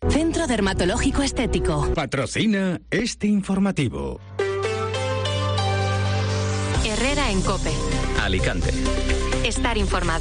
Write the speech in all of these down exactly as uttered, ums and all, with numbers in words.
Centro Dermatológico Estético. Patrocina este informativo. Herrera en COPE. Alicante. Estar informado.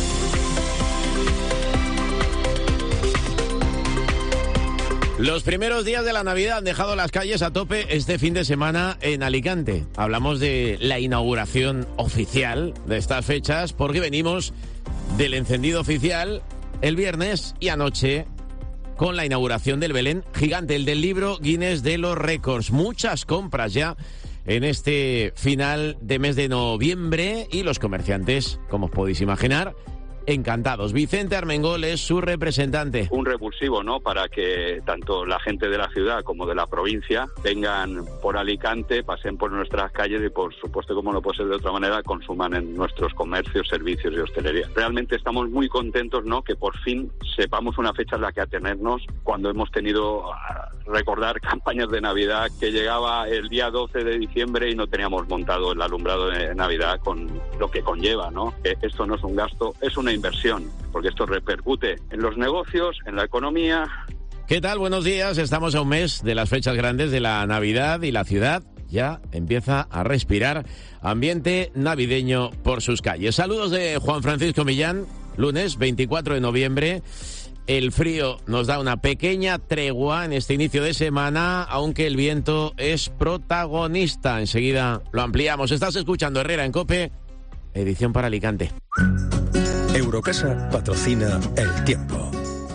Los primeros días de la Navidad han dejado las calles a tope este fin de semana en Alicante. Hablamos de la inauguración oficial de estas fechas porque venimos del encendido oficial el viernes y anoche con la inauguración del Belén gigante, el del libro Guinness de los récords. Muchas compras ya en este final de mes de noviembre y los comerciantes, como os podéis imaginar, encantados. Vicente Armengol es su representante. Un revulsivo, ¿no?, para que tanto la gente de la ciudad como de la provincia vengan por Alicante, pasen por nuestras calles y, por supuesto, como no puede ser de otra manera, consuman en nuestros comercios, servicios y hostelería. Realmente estamos muy contentos, ¿no?, que por fin sepamos una fecha en la que atenernos cuando hemos tenido a recordar campañas de Navidad que llegaba el día doce de diciembre y no teníamos montado el alumbrado de Navidad con lo que conlleva, ¿no? Que esto no es un gasto, es una inversión, porque esto repercute en los negocios, en la economía. ¿Qué tal? Buenos días. Estamos a un mes de las fechas grandes de la Navidad y la ciudad ya empieza a respirar ambiente navideño por sus calles. Saludos de Juan Francisco Millán, lunes veinticuatro de noviembre. El frío nos da una pequeña tregua en este inicio de semana, aunque el viento es protagonista. Enseguida lo ampliamos. Estás escuchando Herrera en COPE, edición para Alicante. Eurocasa patrocina El Tiempo.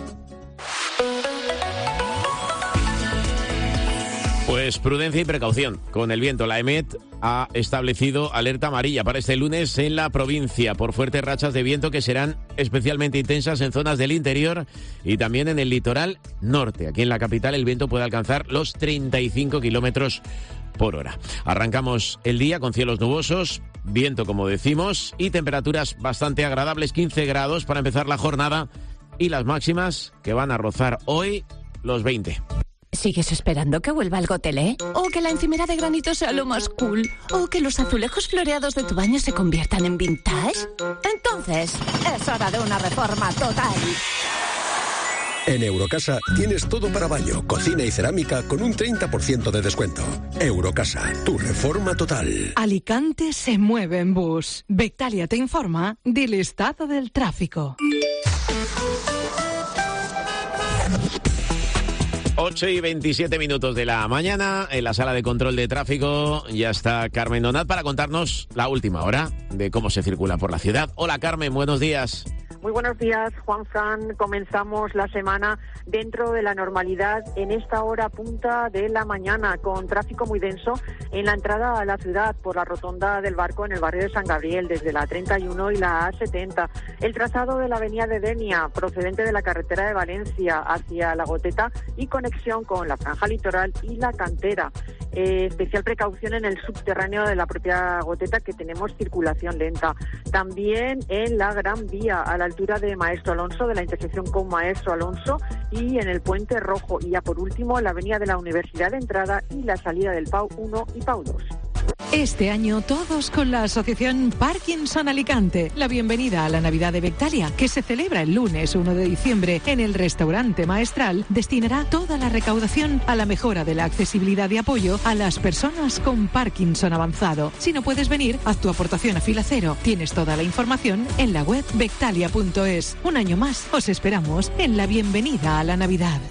Pues prudencia y precaución con el viento. La EMET ha establecido alerta amarilla para este lunes en la provincia por fuertes rachas de viento que serán especialmente intensas en zonas del interior y también en el litoral norte. Aquí en la capital el viento puede alcanzar los treinta y cinco kilómetros por hora. Arrancamos el día con cielos nubosos, viento como decimos y temperaturas bastante agradables, quince grados para empezar la jornada y las máximas que van a rozar hoy los veinte. ¿Sigues esperando que vuelva el Gotelé? ¿O que la encimera de granito sea lo más cool? ¿O que los azulejos floreados de tu baño se conviertan en vintage? Entonces, es hora de una reforma total. En Eurocasa tienes todo para baño, cocina y cerámica con un treinta por ciento de descuento. Eurocasa, tu reforma total. Alicante se mueve en bus. Bectalia te informa del estado del tráfico. ocho y veintisiete minutos de la mañana, en la sala de control de tráfico ya está Carmen Donat para contarnos la última hora de cómo se circula por la ciudad. Hola Carmen, buenos días. Muy buenos días, Juan Fran. Comenzamos la semana dentro de la normalidad en esta hora punta de la mañana, con tráfico muy denso en la entrada a la ciudad por la rotonda del Barco en el barrio de San Gabriel, desde la treinta y uno y la A setenta. El trazado de la avenida de Denia, procedente de la carretera de Valencia hacia La Goteta y conexión con la franja litoral y la cantera. Eh, especial precaución en el subterráneo de la propia Goteta, que tenemos circulación lenta. También en la Gran Vía, a la altura de Maestro Alonso, de la intersección con Maestro Alonso, y en el Puente Rojo. Y ya por último, la avenida de la Universidad de entrada y la salida del P A U uno y P A U dos. Este año todos con la asociación Parkinson Alicante. La bienvenida a la Navidad de Bectalia, que se celebra el lunes uno de diciembre en el restaurante Maestral, destinará toda la recaudación a la mejora de la accesibilidad y apoyo a las personas con Parkinson avanzado. Si no puedes venir, haz tu aportación a fila cero. Tienes toda la información en la web bectalia punto es. Un año más os esperamos en la bienvenida a la Navidad.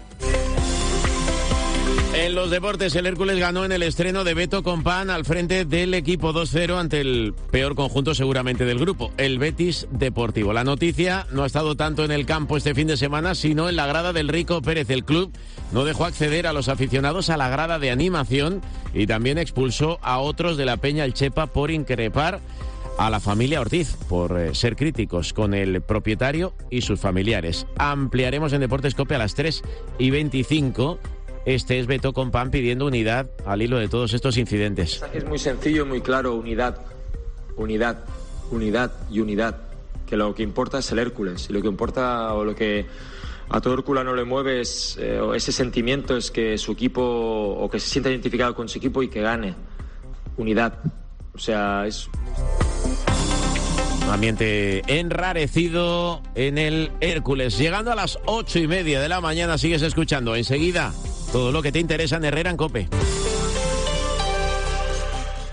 En los deportes, el Hércules ganó en el estreno de Beto Compán al frente del equipo dos cero ante el peor conjunto seguramente del grupo, el Betis Deportivo. La noticia no ha estado tanto en el campo este fin de semana, sino en la grada del Rico Pérez. El club no dejó acceder a los aficionados a la grada de animación y también expulsó a otros de la Peña El Chepa por increpar a la familia Ortiz, por eh, ser críticos con el propietario y sus familiares. Ampliaremos en Deportes COPE a las tres y veinticinco. Este es Beto Compán pidiendo unidad al hilo de todos estos incidentes. Es muy sencillo, muy claro: unidad, unidad, unidad y unidad. Que lo que importa es el Hércules, y lo que importa, o lo que a todo herculano le mueve es eh, ese sentimiento, es que su equipo, o que se sienta identificado con su equipo y que gane. Unidad. O sea, es... Un ambiente enrarecido en el Hércules. Llegando a las ocho y media de la mañana, sigues escuchando enseguida todo lo que te interesa en Herrera en COPE.